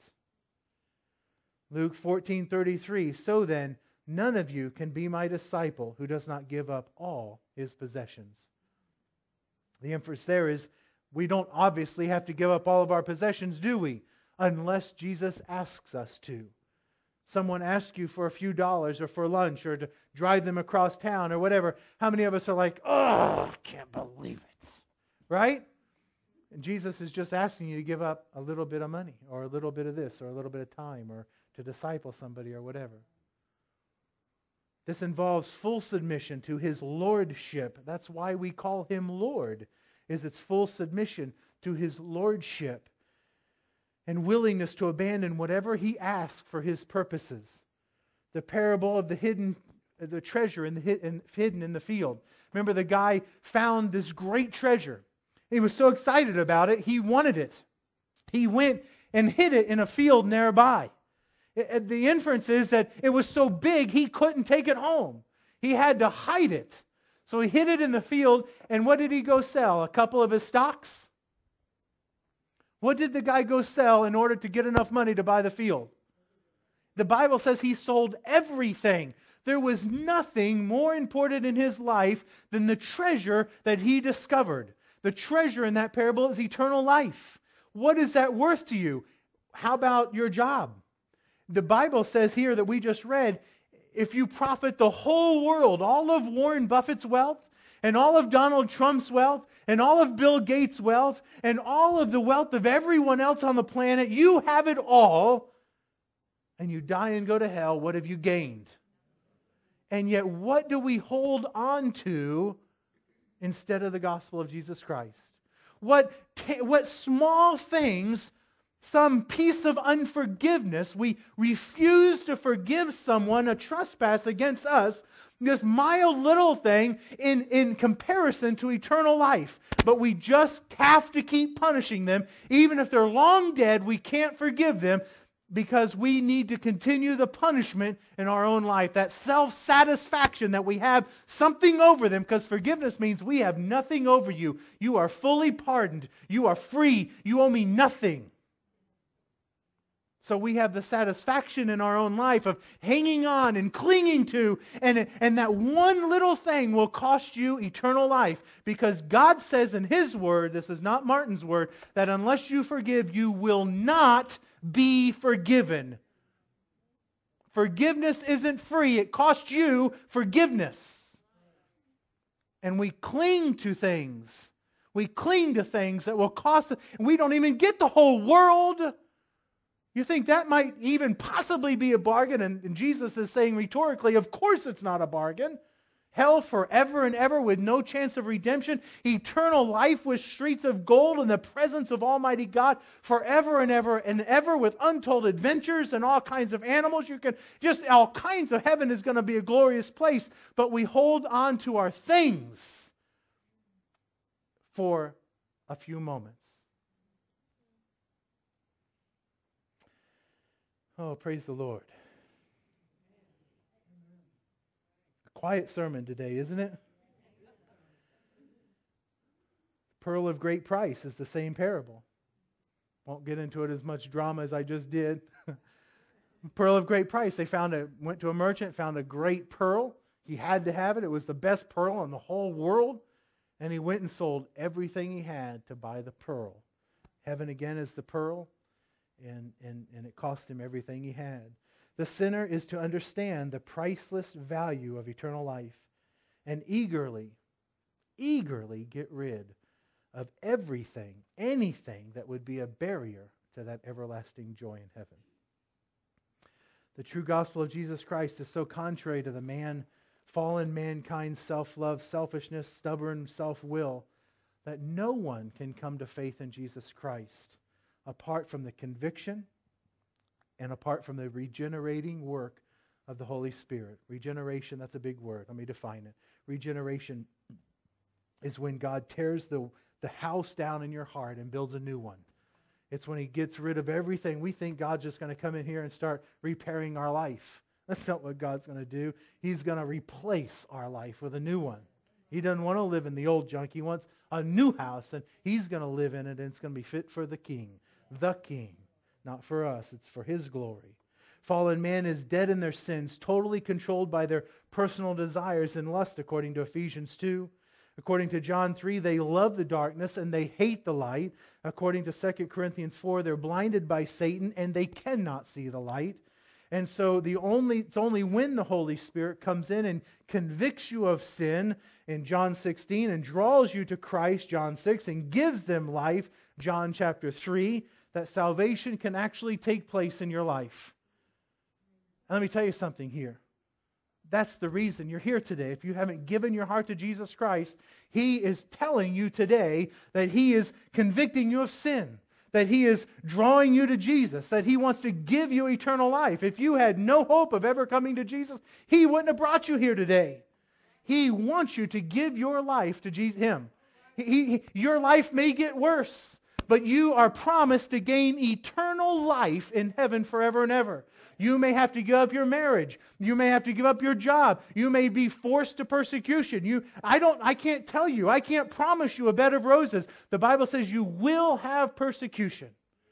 Luke fourteen thirty-three, so then, none of you can be my disciple who does not give up all his possessions. The inference there is, we don't obviously have to give up all of our possessions, do we? Unless Jesus asks us to. Someone asks you for a few dollars or for lunch or to drive them across town or whatever. How many of us are like, oh, I can't believe it. Right? And Jesus is just asking you to give up a little bit of money or a little bit of this or a little bit of time or to disciple somebody or whatever. This involves full submission to his lordship. That's why we call him Lord, is its full submission to his lordship and willingness to abandon whatever he asks for his purposes. The parable of the hidden, the treasure in the in, hidden in the field. Remember, the guy found this great treasure. He was so excited about it, he wanted it. He went and hid it in a field nearby. It, the inference is that it was so big he couldn't take it home. He had to hide it. So he hid it in the field, and what did he go sell? A couple of his stocks? What did the guy go sell in order to get enough money to buy the field? The Bible says he sold everything. There was nothing more important in his life than the treasure that he discovered. The treasure in that parable is eternal life. What is that worth to you? How about your job? The Bible says here that we just read, if you profit the whole world, all of Warren Buffett's wealth, and all of Donald Trump's wealth, and all of Bill Gates' wealth, and all of the wealth of everyone else on the planet, you have it all, and you die and go to hell, what have you gained? And yet, what do we hold on to instead of the gospel of Jesus Christ? What, t- what small things, some piece of unforgiveness, we refuse to forgive someone a trespass against us, this mild little thing in, in comparison to eternal life. But we just have to keep punishing them. Even if they're long dead, we can't forgive them because we need to continue the punishment in our own life. That self-satisfaction that we have something over them, because forgiveness means we have nothing over you. You are fully pardoned. You are free. You owe me nothing. So we have the satisfaction in our own life of hanging on and clinging to, and, and that one little thing will cost you eternal life. Because God says in His Word, this is not Martin's word, that unless you forgive, you will not be forgiven. Forgiveness isn't free. It costs you forgiveness. And we cling to things. We cling to things that will cost us. And we don't even get the whole world. You think that might even possibly be a bargain? And, and Jesus is saying rhetorically, of course it's not a bargain. Hell forever and ever with no chance of redemption. Eternal life with streets of gold in the presence of Almighty God forever and ever and ever with untold adventures and all kinds of animals. You can just, all kinds of heaven is going to be a glorious place. But we hold on to our things for a few moments. Oh, praise the Lord. A quiet sermon today, isn't it? Pearl of great price is the same parable. Won't get into it as much drama as I just did. Pearl of great price. They found a, went to a merchant, found a great pearl. He had to have it. It was the best pearl in the whole world. And he went and sold everything he had to buy the pearl. Heaven again is the pearl. And, and, and it cost him everything he had. The sinner is to understand the priceless value of eternal life and eagerly, eagerly get rid of everything, anything that would be a barrier to that everlasting joy in heaven. The true gospel of Jesus Christ is so contrary to the man, fallen mankind's self-love, selfishness, stubborn self-will, that no one can come to faith in Jesus Christ apart from the conviction and apart from the regenerating work of the Holy Spirit. Regeneration, that's a big word. Let me define it. Regeneration is when God tears the, the house down in your heart and builds a new one. It's when He gets rid of everything. We think God's just going to come in here and start repairing our life. That's not what God's going to do. He's going to replace our life with a new one. He doesn't want to live in the old junk. He wants a new house, and He's going to live in it, and it's going to be fit for the King. The King. Not for us. It's for His glory. Fallen man is dead in their sins, totally controlled by their personal desires and lust, according to Ephesians two. According to John three, they love the darkness and they hate the light. According to Second Corinthians four, they're blinded by Satan and they cannot see the light. And so the only it's only when the Holy Spirit comes in and convicts you of sin in John sixteen and draws you to Christ, John six, and gives them life, John chapter three, that salvation can actually take place in your life. And let me tell you something here. That's the reason you're here today. If you haven't given your heart to Jesus Christ, He is telling you today that He is convicting you of sin, that He is drawing you to Jesus, that He wants to give you eternal life. If you had no hope of ever coming to Jesus, He wouldn't have brought you here today. He wants you to give your life to Jesus, Him. He, he, your life may get worse, but you are promised to gain eternal life in heaven forever and ever. You may have to give up your marriage. You may have to give up your job. You may be forced to persecution. You, I don't, I can't tell you. I can't promise you a bed of roses. The Bible says you will have persecution.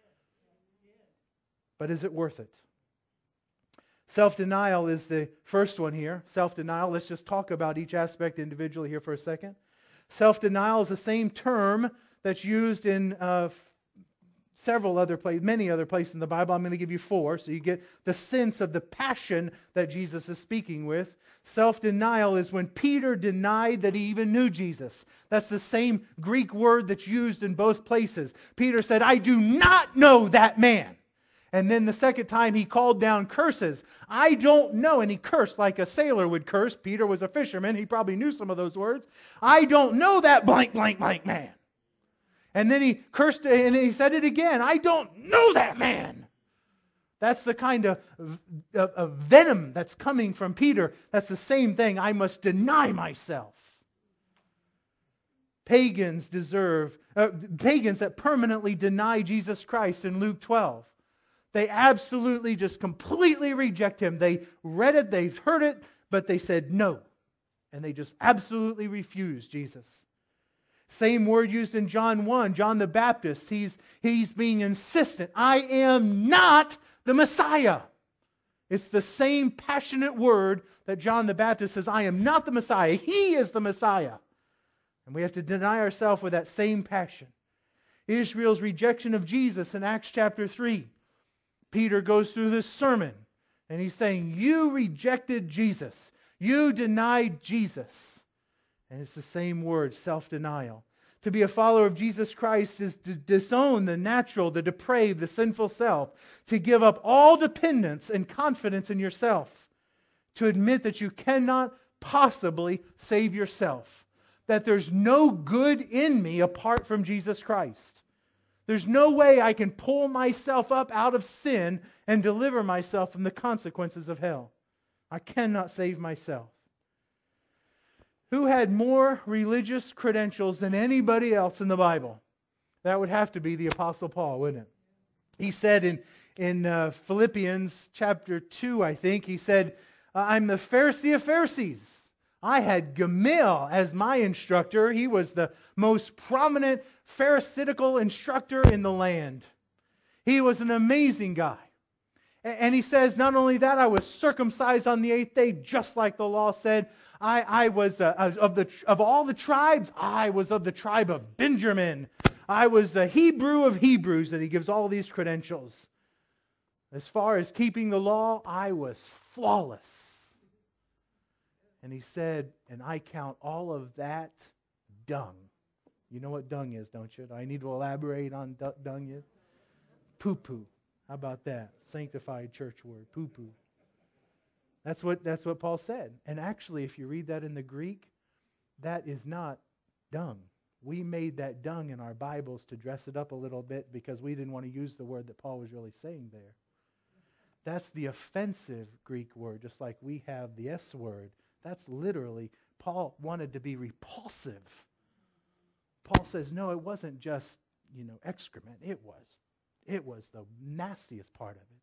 But is it worth it? Self-denial is the first one here. Self-denial. Let's just talk about each aspect individually here for a second. Self-denial is the same term that's used in uh, several other places, many other places in the Bible. I'm going to give you four, so you get the sense of the passion that Jesus is speaking with. Self-denial is when Peter denied that he even knew Jesus. That's the same Greek word that's used in both places. Peter said, I do not know that man. And then the second time he called down curses. I don't know. And he cursed like a sailor would curse. Peter was a fisherman. He probably knew some of those words. I don't know that blank, blank, blank man. And then he cursed and he said it again. I don't know that man. That's the kind of, of, of venom that's coming from Peter. That's the same thing. I must deny myself. Pagans deserve, uh, pagans that permanently deny Jesus Christ in Luke twelve. They absolutely just completely reject him. They read it, they've heard it, but they said no. And they just absolutely refuse Jesus. Same word used in John one, John the Baptist. He's, he's being insistent. I am not the Messiah. It's the same passionate word that John the Baptist says, I am not the Messiah. He is the Messiah. And we have to deny ourselves with that same passion. Israel's rejection of Jesus in Acts chapter three. Peter goes through this sermon and he's saying, you rejected Jesus. You denied Jesus. And it's the same word, self-denial. To be a follower of Jesus Christ is to disown the natural, the depraved, the sinful self. To give up all dependence and confidence in yourself. To admit that you cannot possibly save yourself. That there's no good in me apart from Jesus Christ. There's no way I can pull myself up out of sin and deliver myself from the consequences of hell. I cannot save myself. Who had more religious credentials than anybody else in the Bible? That would have to be the Apostle Paul, wouldn't it? He said in, in uh, Philippians chapter two, I think, he said, I'm the Pharisee of Pharisees. I had Gamaliel as my instructor. He was the most prominent Pharisaical instructor in the land. He was an amazing guy. And he says, not only that, I was circumcised on the eighth day, just like the law said. I, I was, uh, of, the, of all the tribes, I was of the tribe of Benjamin. I was a Hebrew of Hebrews, and he gives all these credentials. As far as keeping the law, I was flawless. And he said, and I count all of that dung. You know what dung is, don't you? Do I need to elaborate on dung is? Poo-poo. How about that? Sanctified church word, poo-poo. That's what, that's what Paul said. And actually, if you read that in the Greek, that is not dung. We made that dung in our Bibles to dress it up a little bit because we didn't want to use the word that Paul was really saying there. That's the offensive Greek word, just like we have the S word. That's literally, Paul wanted to be repulsive. Paul says, no, it wasn't just, you know, excrement. It was. It was the nastiest part of it.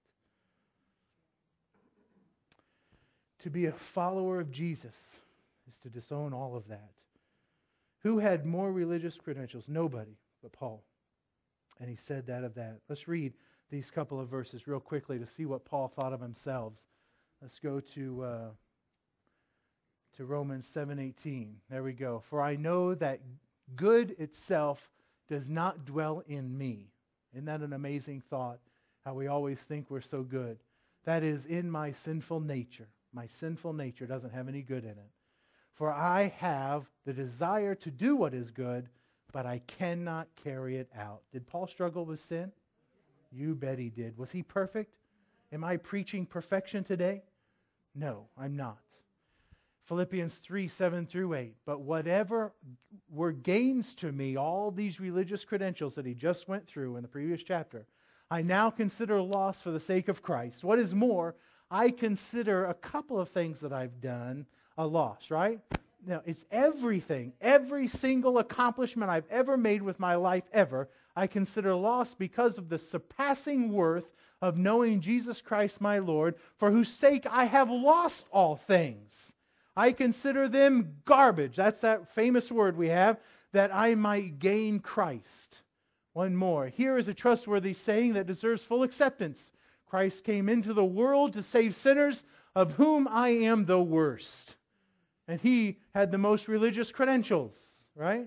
To be a follower of Jesus is to disown all of that. Who had more religious credentials? Nobody but Paul. And he said that of that. Let's read these couple of verses real quickly to see what Paul thought of himself. Let's go to... Uh, to Romans seven eighteen. There we go. For I know that good itself does not dwell in me. Isn't that an amazing thought? How we always think we're so good. That is in my sinful nature. My sinful nature doesn't have any good in it. For I have the desire to do what is good, but I cannot carry it out. Did Paul struggle with sin? You bet he did. Was he perfect? Am I preaching perfection today? No, I'm not. Philippians three, seven through eight. But whatever were gains to me, all these religious credentials that he just went through in the previous chapter, I now consider loss for the sake of Christ. What is more, I consider a couple of things that I've done a loss, right? Now, it's everything, every single accomplishment I've ever made with my life ever, I consider loss because of the surpassing worth of knowing Jesus Christ my Lord, for whose sake I have lost all things. I consider them garbage. That's that famous word we have, that I might gain Christ. One more. Here is a trustworthy saying that deserves full acceptance. Christ came into the world to save sinners, of whom I am the worst. And he had the most religious credentials, right?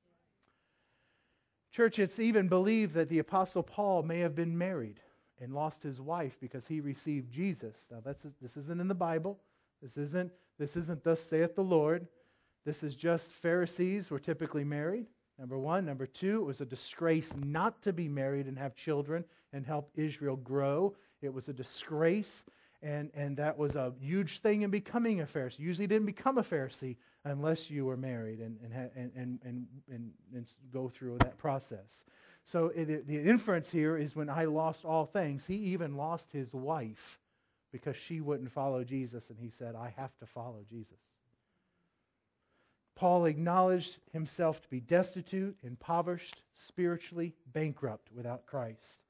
Church, it's even believed that the Apostle Paul may have been married and lost his wife because he received Jesus. Now, that's, this isn't in the Bible. This isn't, this isn't thus saith the Lord. This is just Pharisees were typically married, number one. Number two, it was a disgrace not to be married and have children and help Israel grow. It was a disgrace, and, and that was a huge thing in becoming a Pharisee. You usually didn't become a Pharisee unless you were married and, and, and, and, and, and, and go through that process. So it, the inference here is when I lost all things, he even lost his wife because she wouldn't follow Jesus, and he said, I have to follow Jesus. Paul acknowledged himself to be destitute, impoverished, spiritually bankrupt without Christ.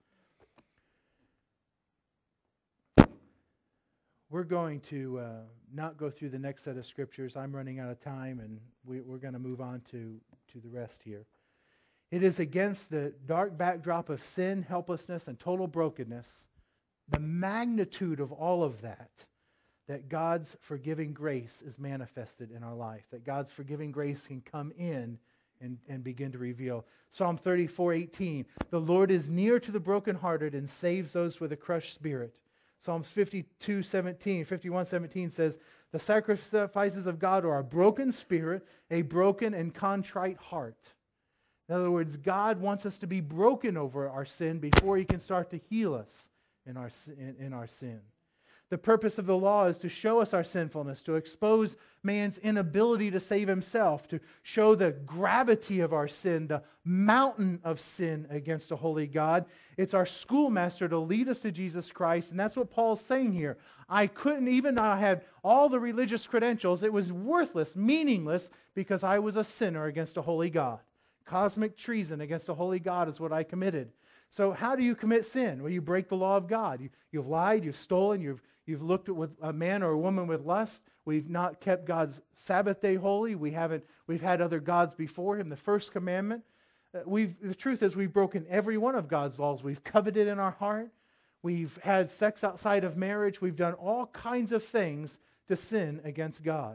We're going to uh, not go through the next set of scriptures. I'm running out of time, and we, we're going to move on to, to the rest here. It is against the dark backdrop of sin, helplessness, and total brokenness, the magnitude of all of that, that God's forgiving grace is manifested in our life, that God's forgiving grace can come in and, and begin to reveal. Psalm thirty-four eighteen, the Lord is near to the brokenhearted and saves those with a crushed spirit. Psalms fifty-two seventeen, fifty-one seventeen says, the sacrifices of God are a broken spirit, a broken and contrite heart. In other words, God wants us to be broken over our sin before he can start to heal us in our, in, in our sin. The purpose of the law is to show us our sinfulness, to expose man's inability to save himself, to show the gravity of our sin, the mountain of sin against a holy God. It's our schoolmaster to lead us to Jesus Christ, and that's what Paul's saying here. I couldn't, even though I had all the religious credentials, it was worthless, meaningless, because I was a sinner against a holy God. Cosmic treason against a holy God is what I committed. So how do you commit sin? Well, you break the law of God. You, you've lied, you've stolen, you've You've looked at with a man or a woman with lust. We've not kept God's Sabbath day holy. We haven't. We've had other gods before him. The first commandment. Uh, we've. The truth is, we've broken every one of God's laws. We've coveted in our heart. We've had sex outside of marriage. We've done all kinds of things to sin against God.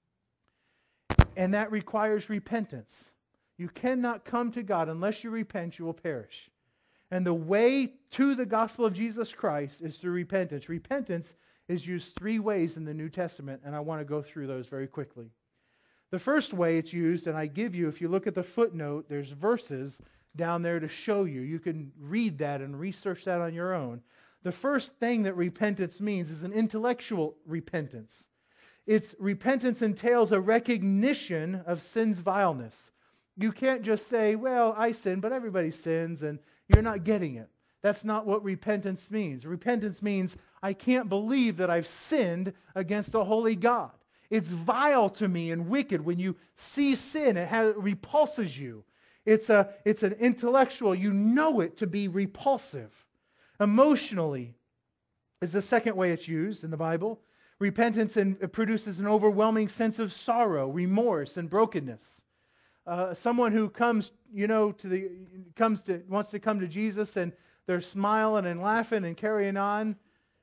And that requires repentance. You cannot come to God unless you repent. You will perish. And the way to the gospel of Jesus Christ is through repentance. Repentance is used three ways in the New Testament, and I want to go through those very quickly. The first way it's used, and I give you, if you look at the footnote, there's verses down there to show you. You can read that and research that on your own. The first thing that repentance means is an intellectual repentance. It's repentance entails a recognition of sin's vileness. You can't just say, well, I sin, but everybody sins, and you're not getting it. That's not what repentance means. Repentance means I can't believe that I've sinned against a holy God. It's vile to me and wicked. When you see sin, it, has, it repulses you. It's, a, it's an intellectual. You know it to be repulsive. Emotionally is the second way it's used in the Bible. Repentance in, it produces an overwhelming sense of sorrow, remorse, and brokenness. Uh, someone who comes, you know, to the comes to wants to come to Jesus and they're smiling and laughing and carrying on.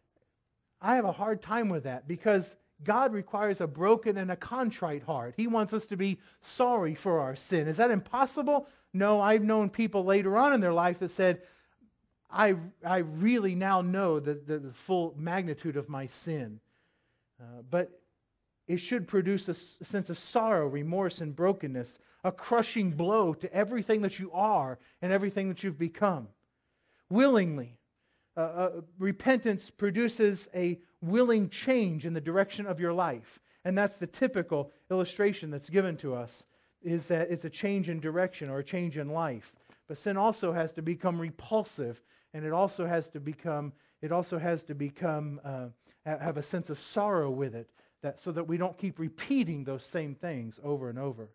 I have a hard time with that because God requires a broken and a contrite heart. He wants us to be sorry for our sin. Is that impossible? No, I've known people later on in their life that said, I, I really now know the, the, the full magnitude of my sin. Uh, but it should produce a, a sense of sorrow, remorse, and brokenness, a crushing blow to everything that you are and everything that you've become. Willingly, uh, uh, repentance produces a willing change in the direction of your life. And that's the typical illustration that's given to us, is that it's a change in direction or a change in life. But sin also has to become repulsive, and it also has to become, it also has to become, uh, have a sense of sorrow with it, that so that we don't keep repeating those same things over and over.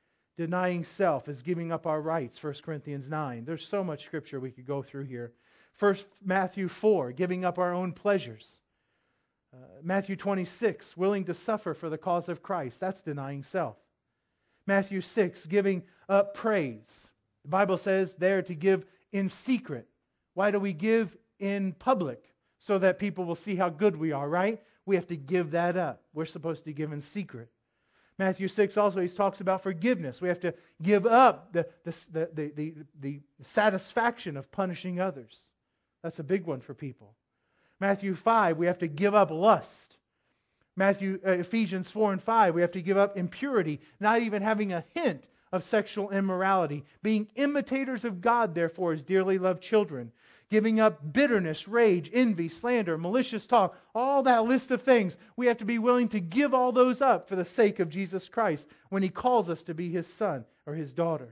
Denying self is giving up our rights, First Corinthians nine. There's so much scripture we could go through here. First Matthew four, giving up our own pleasures. Uh, Matthew twenty-six, willing to suffer for the cause of Christ. That's denying self. Matthew six, giving up praise. The Bible says there to give in secret. Why do we give in public? So that people will see how good we are, right? We have to give that up. We're supposed to give in secret. Matthew six also, he talks about forgiveness. We have to give up the, the, the, the, the, the satisfaction of punishing others. That's a big one for people. Matthew five, we have to give up lust. Matthew, uh, Ephesians four and five, we have to give up impurity, not even having a hint of sexual immorality. Being imitators of God, therefore, as dearly loved children. Giving up bitterness, rage, envy, slander, malicious talk, all that list of things. We have to be willing to give all those up for the sake of Jesus Christ when He calls us to be His son or His daughter.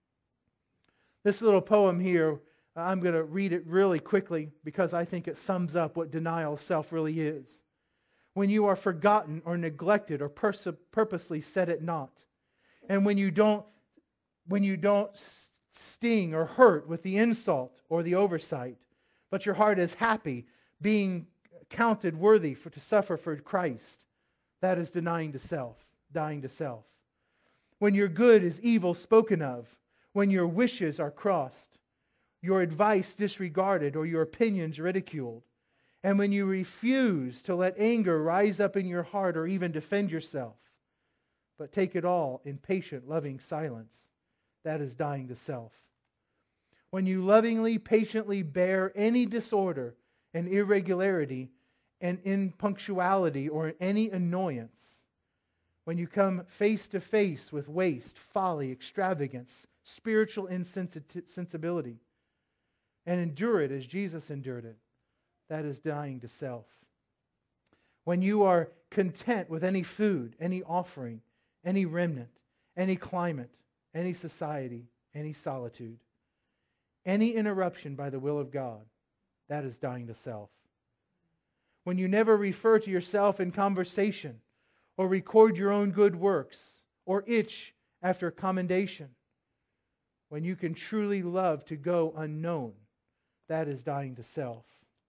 This little poem here, I'm going to read it really quickly because I think it sums up what denial of self really is. When you are forgotten or neglected or pers- purposely set at naught, and when you don't, when you don't sting or hurt with the insult or the oversight, but your heart is happy, being counted worthy for to suffer for Christ, that is denying to self, dying to self. When your good is evil spoken of, when your wishes are crossed, your advice disregarded, or your opinions ridiculed, and when you refuse to let anger rise up in your heart or even defend yourself, but take it all in patient, loving silence, that is dying to self. When you lovingly, patiently bear any disorder and irregularity and impunctuality or any annoyance, when you come face to face with waste, folly, extravagance, spiritual insensibility, and endure it as Jesus endured it, that is dying to self. When you are content with any food, any offering, any remnant, any climate, any society, any solitude, any interruption by the will of God, that is dying to self. When you never refer to yourself in conversation or record your own good works or itch after commendation, when you can truly love to go unknown, that is dying to self.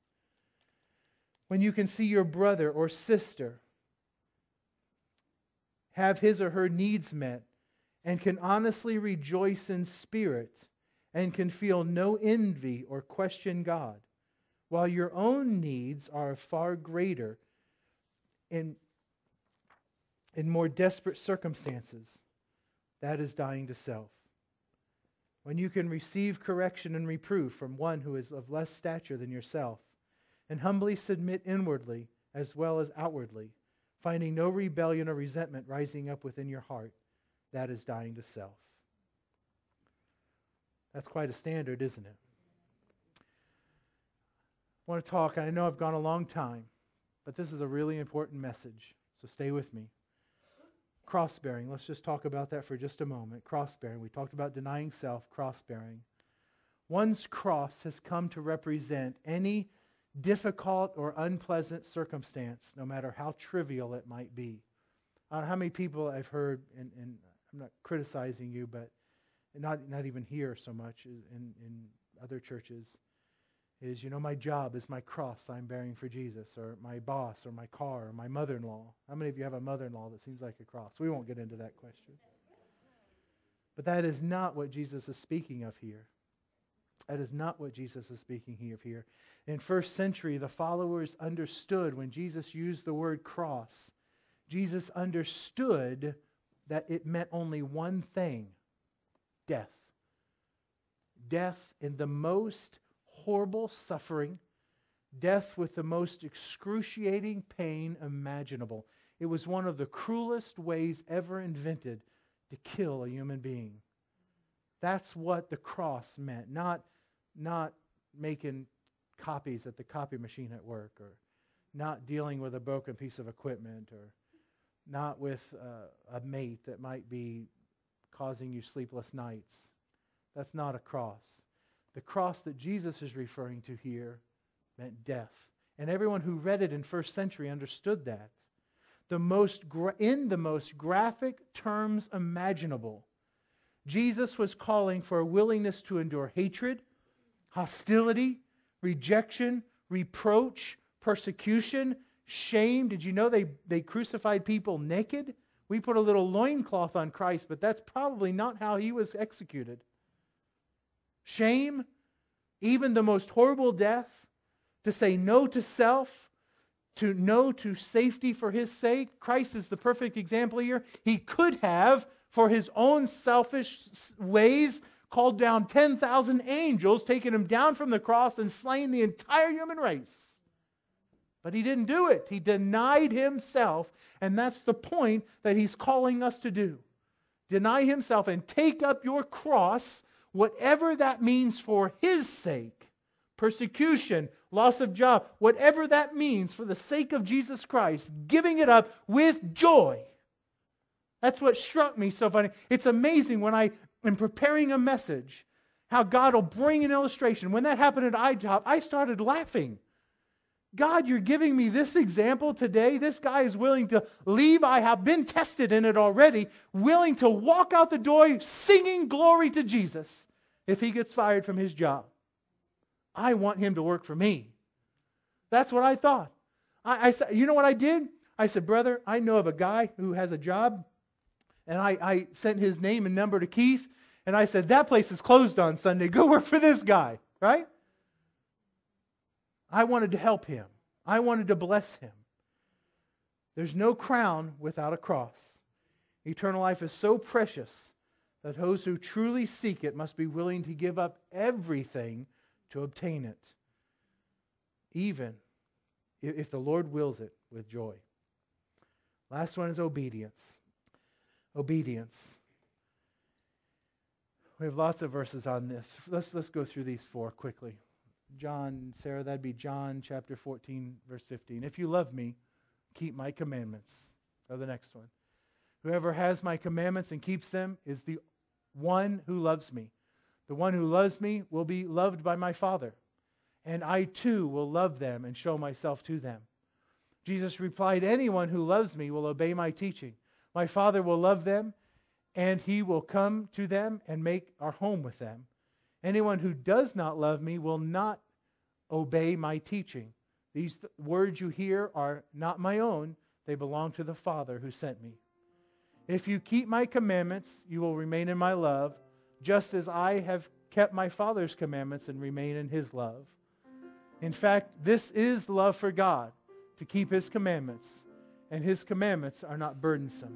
When you can see your brother or sister have his or her needs met and can honestly rejoice in spirit and can feel no envy or question God, while your own needs are far greater in, in more desperate circumstances, that is dying to self. When you can receive correction and reproof from one who is of less stature than yourself, and humbly submit inwardly as well as outwardly, finding no rebellion or resentment rising up within your heart, that is dying to self. That's quite a standard, isn't it? I want to talk, and I know I've gone a long time, but this is a really important message, so stay with me. Cross-bearing, let's just talk about that for just a moment. Cross-bearing, we talked about denying self, cross-bearing. One's cross has come to represent any difficult or unpleasant circumstance, no matter how trivial it might be. I don't know how many people I've heard, and, and I'm not criticizing you, but not, not even here so much, in, in other churches, is, you know, my job is my cross I'm bearing for Jesus, or my boss, or my car, or my mother-in-law. How many of you have a mother-in-law that seems like a cross? We won't get into that question. But that is not what Jesus is speaking of here. That is not what Jesus is speaking of here. In first century, the followers understood when Jesus used the word cross, Jesus understood that it meant only one thing: death. Death in the most horrible suffering, death with the most excruciating pain imaginable. It was one of the cruelest ways ever invented to kill a human being. That's what the cross meant, not, not making copies at the copy machine at work, or not dealing with a broken piece of equipment, or not with uh, a mate that might be causing you sleepless nights. That's not a cross. The cross that Jesus is referring to here meant death. And everyone who read it in first century understood that. The most gra- in the most graphic terms imaginable, Jesus was calling for a willingness to endure hatred, hostility, rejection, reproach, persecution, shame. Did you know they, they crucified people naked? We put a little loincloth on Christ, but that's probably not how he was executed. Shame, even the most horrible death, to say no to self, to no to safety for his sake. Christ is the perfect example here. He could have, for his own selfish ways, called down ten thousand angels, taken him down from the cross and slain the entire human race. But he didn't do it. He denied himself, and that's the point that he's calling us to do. Deny himself and take up your cross, whatever that means for his sake. Persecution, loss of job, whatever that means for the sake of Jesus Christ, giving it up with joy. That's what struck me so funny. It's amazing when I am preparing a message, how God will bring an illustration. When that happened at iJob, I started laughing. God, you're giving me this example today. This guy is willing to leave. I have been tested in it already. Willing to walk out the door singing glory to Jesus if he gets fired from his job. I want him to work for me. That's what I thought. I, I said, you know what I did? I said, brother, I know of a guy who has a job. And I, I sent his name and number to Keith. And I said, that place is closed on Sunday. Go work for this guy. Right? I wanted to help him. I wanted to bless him. There's no crown without a cross. Eternal life is so precious that those who truly seek it must be willing to give up everything to obtain it, even if the Lord wills it with joy. Last one is obedience. Obedience. We have lots of verses on this. Let's, let's go through these four quickly. John, Sarah, that'd be John chapter fourteen, verse fifteen. If you love me, keep my commandments. Or the next one. Whoever has my commandments and keeps them is the one who loves me. The one who loves me will be loved by my Father. And I too will love them and show myself to them. Jesus replied, anyone who loves me will obey my teaching. My Father will love them, and he will come to them and make our home with them. Anyone who does not love me will not obey my teaching. These th- words you hear are not my own. They belong to the Father who sent me. If you keep my commandments, you will remain in my love, just as I have kept my Father's commandments and remain in his love. In fact, this is love for God, to keep his commandments, and his commandments are not burdensome.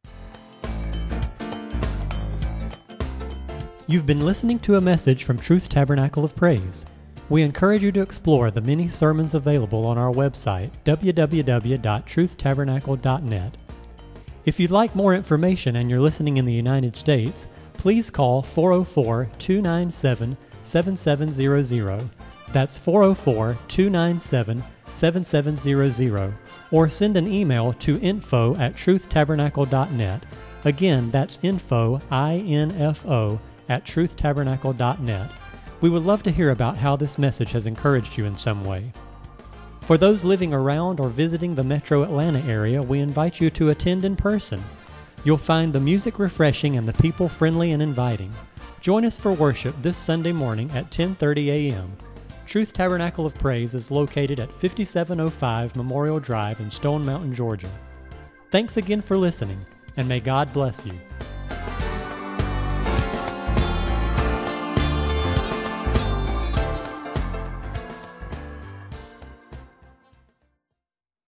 You've been listening to a message from Truth Tabernacle of Praise. We encourage you to explore the many sermons available on our website, w w w dot truth tabernacle dot net. If you'd like more information and you're listening in the United States, please call four oh four, two nine seven, seven seven zero zero. That's four oh four, two nine seven, seven seven zero zero. Or send an email to info at truth tabernacle dot net. Again, that's info, I N F O, at truth tabernacle dot net. We would love to hear about how this message has encouraged you in some way. For those living around or visiting the metro Atlanta area, we invite you to attend in person. You'll find the music refreshing and the people friendly and inviting. Join us for worship this Sunday morning at ten thirty a.m. Truth Tabernacle of Praise is located at fifty-seven oh five Memorial Drive in Stone Mountain, Georgia. Thanks again for listening, and may God bless you.